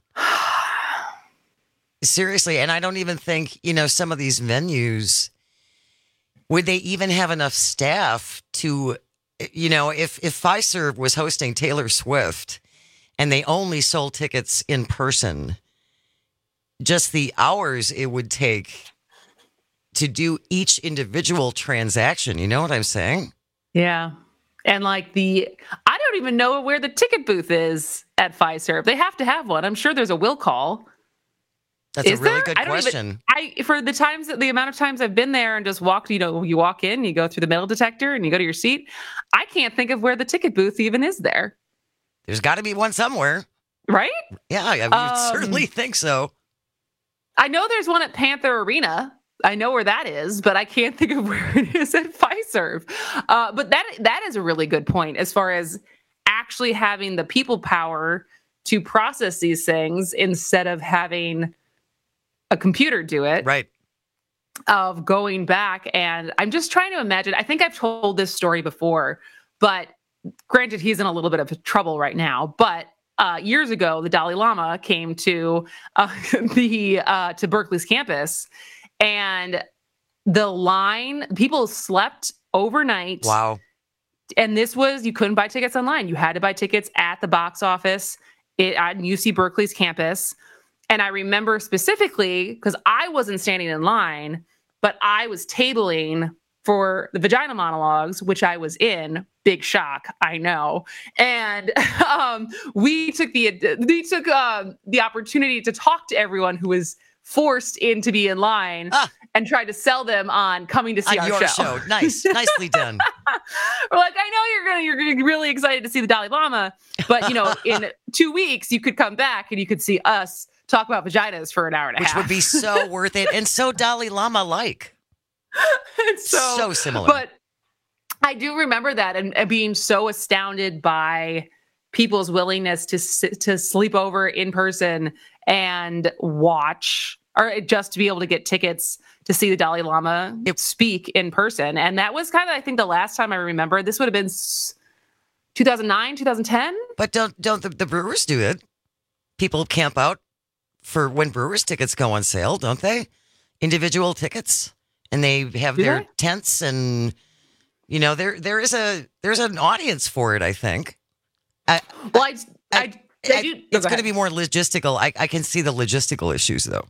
Seriously. And I don't even think, you know, some of these venues, would they even have enough staff to, you know, if, if Fiserv was hosting Taylor Swift and they only sold tickets in person, just the hours it would take to do each individual transaction. You know what I'm saying? Yeah. And like the, I don't even know where the ticket booth is at Fiserv. They have to have one. I'm sure there's a will call. That's is a really there? good I don't question. Even, I for the times the amount of times I've been there and just walked, you know, you walk in, you go through the metal detector and you go to your seat. I can't think of where the ticket booth even is there. There's got to be one somewhere. Right? Yeah, I would Um, certainly think so. I know there's one at Panther Arena. I know where that is, but I can't think of where it is at Fiserv. Uh, but that that is a really good point as far as actually having the people power to process these things instead of having a computer do it. Right. Of going back. And I'm just trying to imagine. I think I've told this story before, but granted, he's in a little bit of trouble right now. But uh, years ago, the Dalai Lama came to uh, the uh, to Berkeley's campus. And the line, people slept overnight. Wow. And this was, you couldn't buy tickets online. You had to buy tickets at the box office it, at U C Berkeley's campus. And I remember specifically, because I wasn't standing in line, but I was tabling for the Vagina Monologues, which I was in. Big shock, I know. And um, we took the we took um, the opportunity to talk to everyone who was forced in to be in line ah. and tried to sell them on coming to see on our your show. show. Nice. Nicely done. We're like, I know you're gonna you're gonna be really excited to see the Dalai Lama, but you know, in two weeks you could come back and you could see us talk about vaginas for an hour and a Which half. Which would be so worth it and so Dalai Lama like. so, so similar. But I do remember that and, and being so astounded by people's willingness to to sleep over in person and watch, or just to be able to get tickets to see the Dalai Lama speak in person. And that was kind of, I think, the last time I remember. This would have been two thousand nine, two thousand ten. But don't don't the, the Brewers do it? People camp out for when Brewers tickets go on sale, don't they? Individual tickets, and they have do their they? tents, and you know there there is a there's an audience for it. I think. I, well, I. I, I I, do, it's go going to be more logistical. I, I can see the logistical issues, though.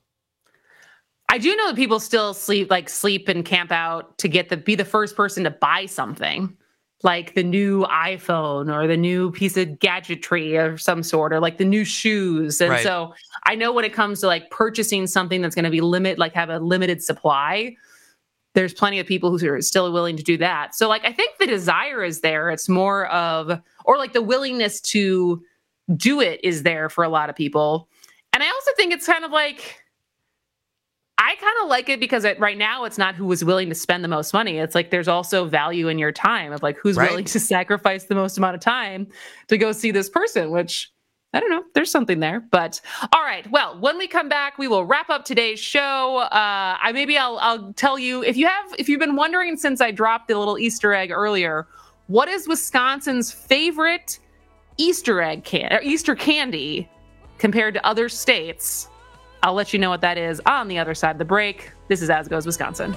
I do know that people still sleep, like sleep and camp out to get the be the first person to buy something, like the new iPhone or the new piece of gadgetry of some sort, or like the new shoes. And Right. so I know when it comes to like purchasing something that's going to be limit, like have a limited supply, there's plenty of people who are still willing to do that. So like I think the desire is there. It's more of, or like the willingness to do it is there for a lot of people. And I also think it's kind of like, I kind of like it because it, right now it's not who is willing to spend the most money. It's like there's also value in your time of like who's Right. willing to sacrifice the most amount of time to go see this person, which I don't know. There's something there. But all right. Well, when we come back, we will wrap up today's show. Uh, I maybe I'll I'll tell you if you have if you've been wondering since I dropped the little Easter egg earlier, what is Wisconsin's favorite Easter egg can or Easter candy compared to other states? I'll let you know what that is on the other side of the break. This is As Goes Wisconsin.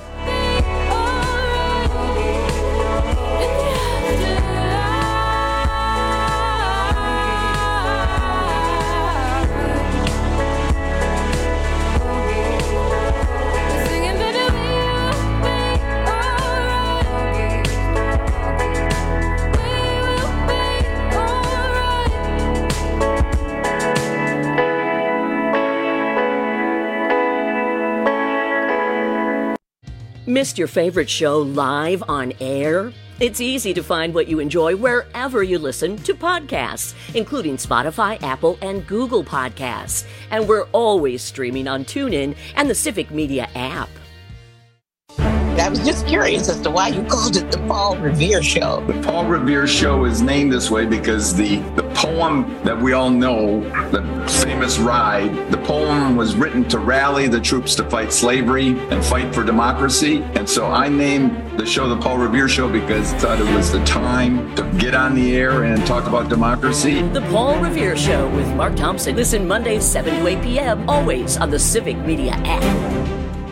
Missed your favorite show live on air? It's easy to find what you enjoy wherever you listen to podcasts, including Spotify, Apple, and Google Podcasts. And we're always streaming on TuneIn and the Civic Media app. I was just curious as to why you called it the Paul Revere Show. The Paul Revere Show is named this way because the, the poem that we all know, the famous ride, the poem was written to rally the troops to fight slavery and fight for democracy. And so I named the show the Paul Revere Show because I thought it was the time to get on the air and talk about democracy. The Paul Revere Show with Mark Thompson. Listen Mondays seven to eight p.m. always on the Civic Media app.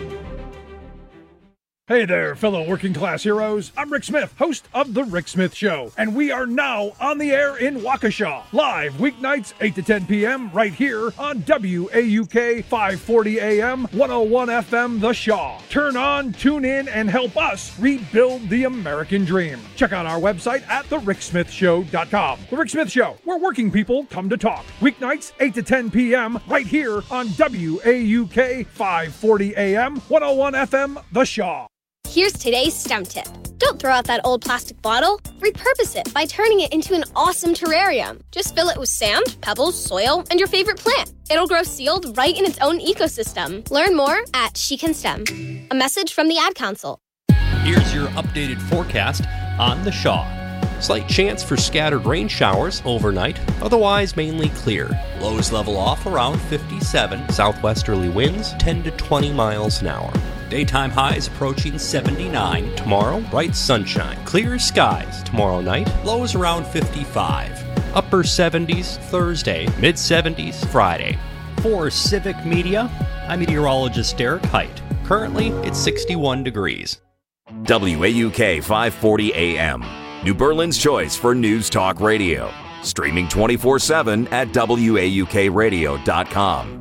Hey there, fellow working class heroes. I'm Rick Smith, host of The Rick Smith Show, and we are now on the air in Waukesha, live weeknights eight to ten p.m. right here on W A U K five forty A M, one oh one F M The Shaw. Turn on, tune in, and help us rebuild the American dream. Check out our website at the rick smith show dot com. The Rick Smith Show, where working people come to talk. Weeknights eight to ten p.m. right here on W A U K five forty A M, one oh one F M The Shaw. Here's today's STEM tip. Don't throw out that old plastic bottle. Repurpose it by turning it into an awesome terrarium. Just fill it with sand, pebbles, soil, and your favorite plant. It'll grow sealed right in its own ecosystem. Learn more at She Can STEM. A message from the Ad Council. Here's your updated forecast on the Shaw. Slight chance for scattered rain showers overnight, otherwise mainly clear. Lows level off around fifty-seven, southwesterly winds ten to twenty miles an hour. Daytime highs approaching seventy-nine. Tomorrow, bright sunshine. Clear skies tomorrow night, lows around fifty-five. Upper seventies Thursday, mid seventies Friday. For Civic Media, I'm meteorologist Derek Height. Currently, it's sixty-one degrees. W A U K five forty A M, New Berlin's choice for news talk radio. Streaming twenty-four seven at W A U K radio dot com.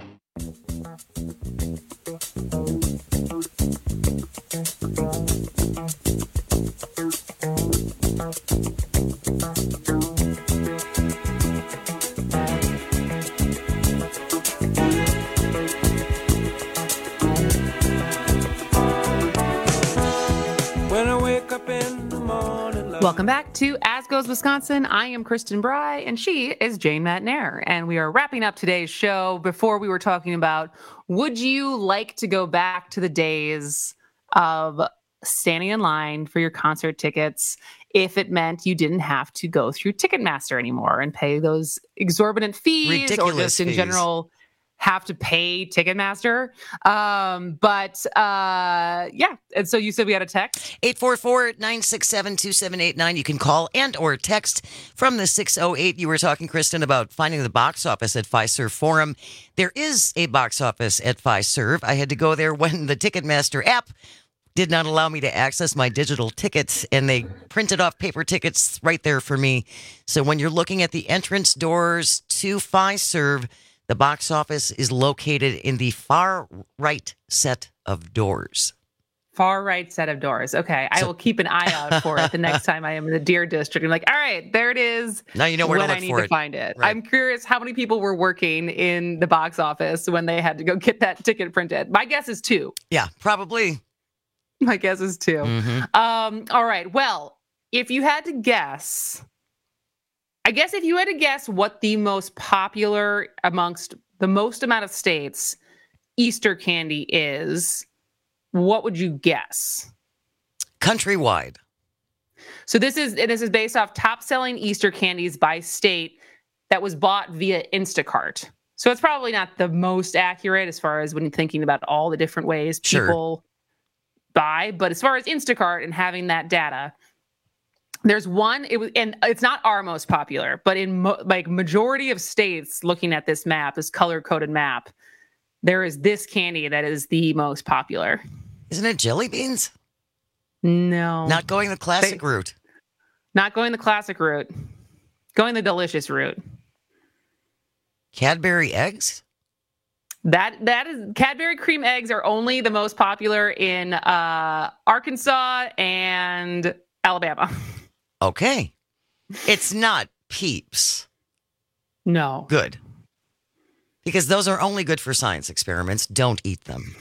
Welcome back to As Goes Wisconsin. I am Kristen Bry, and she is Jane Matnair. And we are wrapping up today's show. Before we were talking about, would you like to go back to the days of standing in line for your concert tickets if it meant you didn't have to go through Ticketmaster anymore and pay those exorbitant fees, Ridiculous or just in fees. general have to pay Ticketmaster? Um, but uh, yeah, and so you said we had a text? eight four four, nine six seven, two seven eight nine. You can call and or text from the six oh eight. You were talking, Kristen, about finding the box office at Fiserv Forum. There is a box office at Fiserv. I had to go there when the Ticketmaster app did not allow me to access my digital tickets, and they printed off paper tickets right there for me. So when you're looking at the entrance doors to Fiserv, the box office is located in the far right set of doors. Far right set of doors. Okay. I So- will keep an eye out for it the next time I am in the Deer District. I'm like, all right, there it is. Now you know where to when look I need for to it. find it. Right. I'm curious how many people were working in the box office when they had to go get that ticket printed. My guess is two. Yeah, probably. My guess is two. Mhm. Um, all right. Well, if you had to guess, I guess if you had to guess what the most popular amongst the most amount of states Easter candy is, what would you guess? Countrywide. So this is this is based off top selling Easter candies by state that was bought via Instacart. So it's probably not the most accurate as far as when you're thinking about all the different ways Sure. people buy, but as far as Instacart and having that data, there's one. It was, and it's not our most popular, but in mo- like majority of states, looking at this map, this color coded map, there is this candy that is the most popular. Isn't it jelly beans? No, Not going the classic They- route. not going the classic route, going the delicious route. Cadbury eggs? That that is Cadbury cream eggs are only the most popular in uh, Arkansas and Alabama. Okay. It's not Peeps. No. Good. Because those are only good for science experiments. Don't eat them.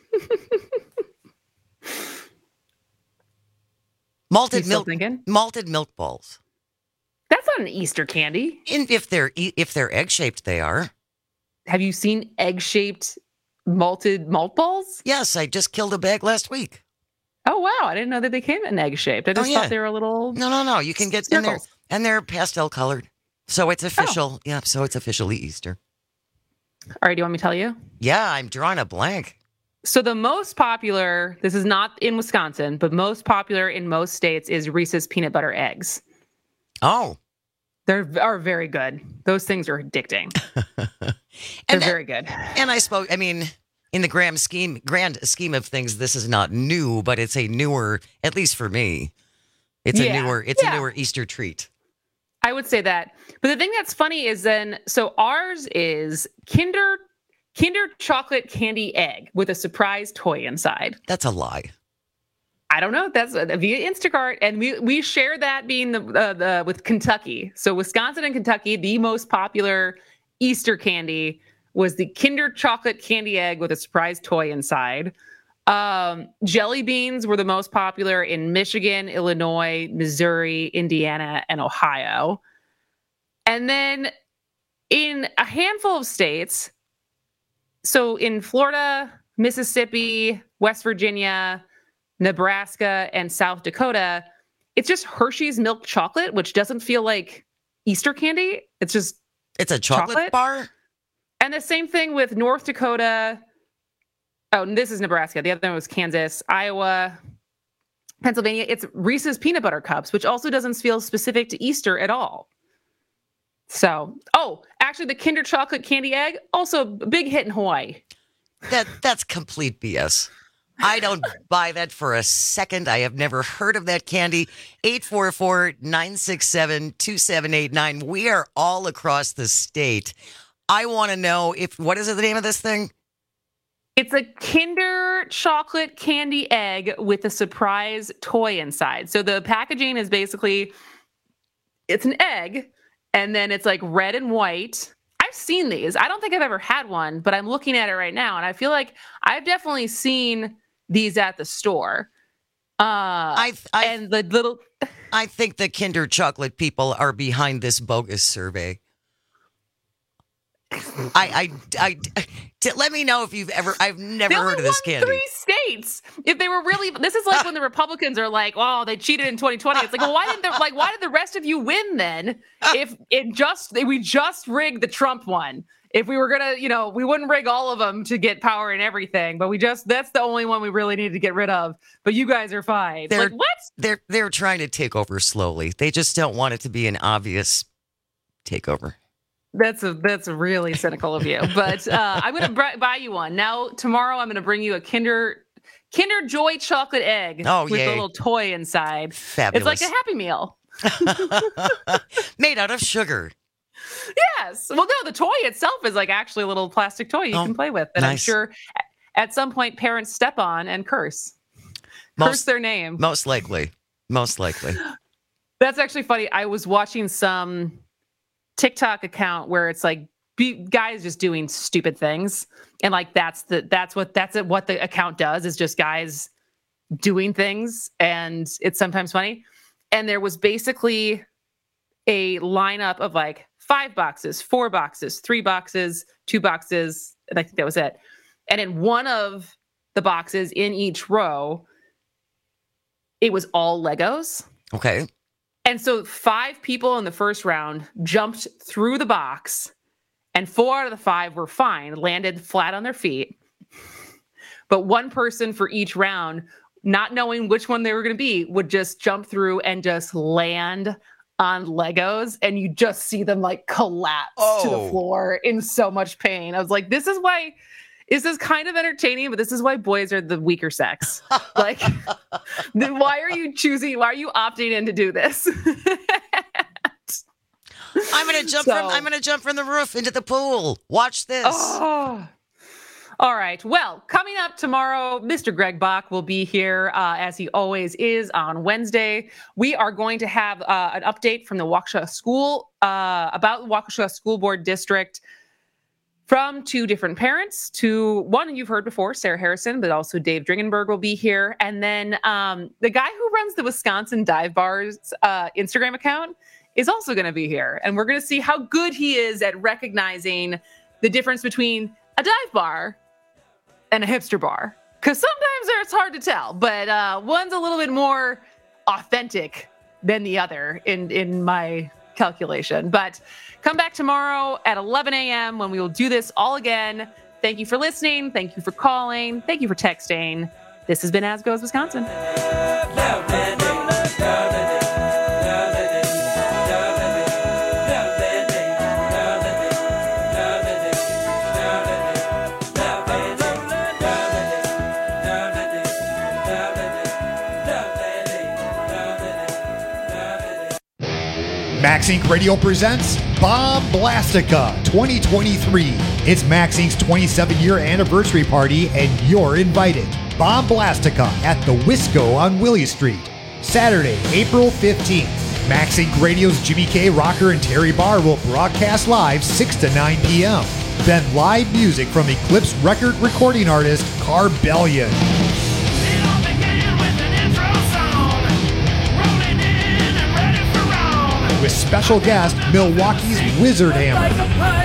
Malted You still milk. thinking? Malted milk balls. That's not an Easter candy. And if they're e- if they're egg shaped, they are. Have you seen egg-shaped malted malt balls? Yes, I just killed a bag last week. Oh wow, I didn't know that they came in egg-shaped. I Oh, just yeah. thought they were a little. No, no, no. You can get and they're, circles. and they're pastel colored, so Oh. it's official. Yeah, so it's officially Easter. All right, do you want me to tell you? Yeah, I'm drawing a blank. So the most popular, this is not in Wisconsin, but most popular in most states is Reese's peanut butter eggs. Oh, They are very good. Those things are addicting. They're And that- very good. and I spoke. I mean, in the grand scheme, grand scheme of things, this is not new, but it's a newer, at least for me, it's Yeah, a newer, it's yeah. a newer Easter treat. I would say that. But the thing that's funny is then, so ours is Kinder Kinder chocolate candy egg with a surprise toy inside. That's a lie. I don't know. That's uh, via Instacart, and we we share that being the uh, the with Kentucky. So Wisconsin and Kentucky, the most popular Easter candy was the Kinder chocolate candy egg with a surprise toy inside. Um, jelly beans were the most popular in Michigan, Illinois, Missouri, Indiana, and Ohio. And then in a handful of states, so in Florida, Mississippi, West Virginia, Nebraska, and South Dakota, it's just Hershey's milk chocolate, which doesn't feel like Easter candy. It's just It's a chocolate, chocolate. bar? And the same thing with North Dakota. Oh, and this is Nebraska. The other one was Kansas, Iowa, Pennsylvania. It's Reese's Peanut Butter Cups, which also doesn't feel specific to Easter at all. So, oh, actually, the Kinder Chocolate Candy Egg, also a big hit in Hawaii. That That's complete B S. I don't buy that for a second. I have never heard of that candy. eight four four, nine six seven, two seven eight nine. We are all across the state. I want to know if, what is it, the name of this thing? It's a Kinder Chocolate Candy Egg with a surprise toy inside. So the packaging is basically, it's an egg, and then it's like red and white. I've seen these. I don't think I've ever had one, but I'm looking at it right now, and I feel like I've definitely seen these at the store. Uh, I, I and the little. I think the Kinder Chocolate people are behind this bogus survey. I, I, I, I, let me know if you've ever. I've never they heard of this won candy. Three states. If they were really, this is like when the Republicans are like, "Oh, they cheated in twenty twenty." It's like, well, why didn't they, like, why did the rest of you win then? If it just we just rigged the Trump one. If we were gonna, you know, we wouldn't rig all of them to get power and everything, but we just that's the only one we really need to get rid of. But you guys are fine. They're, like what? They're they're trying to take over slowly. They just don't want it to be an obvious takeover. That's a that's really cynical of you, but uh, I'm going to br- buy you one now. Tomorrow, I'm going to bring you a Kinder Kinder Joy chocolate egg oh, with yay. a little toy inside. Fabulous! It's like a Happy Meal made out of sugar. Yes. Well, no, the toy itself is like actually a little plastic toy you oh, can play with, and nice. I'm sure at some point parents step on and curse, most, curse their name. Most likely, most likely. That's actually funny. I was watching some TikTok account where it's like be, guys just doing stupid things, and like that's the that's what that's what the account does is just guys doing things, and it's sometimes funny. And there was basically a lineup of like five boxes, four boxes, three boxes, two boxes, and I think that was it. And in one of the boxes in each row, it was all Legos. Okay. And so five people in the first round jumped through the box, and four out of the five were fine, landed flat on their feet. But one person for each round, not knowing which one they were going to be, would just jump through and just land on Legos, and you just see them like collapse oh. to the floor in so much pain. I was like, this is why... This is kind of entertaining, but this is why boys are the weaker sex. Like, then why are you choosing? Why are you opting in to do this? I'm gonna jump so, from. I'm gonna jump from the roof into the pool. Watch this. Oh. All right. Well, coming up tomorrow, Mister Greg Bach will be here uh, as he always is on Wednesday. We are going to have uh, an update from the Waukesha School uh, about the Waukesha School Board District. From two different parents to one you've heard before, Sarah Harrison, but also Dave Dringenberg will be here. And then um, the guy who runs the Wisconsin Dive Bar's uh, Instagram account is also going to be here. And we're going to see how good he is at recognizing the difference between a dive bar and a hipster bar. Because sometimes it's hard to tell, but uh, one's a little bit more authentic than the other in, in my calculation. But come back tomorrow at eleven a.m. when we will do this all again. Thank you for listening. Thank you for calling. Thank you for texting. This has been As Goes Wisconsin. Max Incorporated. Radio presents Bomb Blastica twenty twenty-three. It's Max Incorporated's twenty-seven year anniversary party, and you're invited. Bomb Blastica at the Wisco on Willie Street. Saturday, April fifteenth. Max Incorporated Radio's Jimmy K. Rocker and Terry Barr will broadcast live six to nine p.m. Then live music from Eclipse record recording artist Carbellion. special guest, Milwaukee's Wizard Hammer.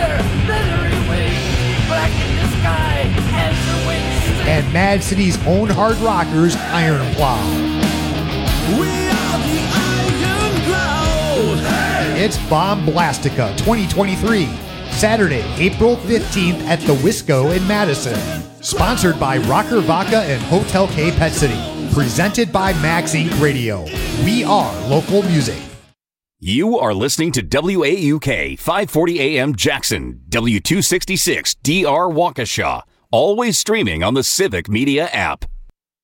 And Mad City's own hard rockers, Iron Plow. It's Bomb Blastica twenty twenty-three, Saturday, April fifteenth at the Wisco in Madison. Sponsored by Rocker Vodka and Hotel K Pet City. Presented by Max Incorporated. Radio. We are local music. You are listening to W A U K five forty A M Jackson, W two sixty-six D R Waukesha. Always streaming on the Civic Media app.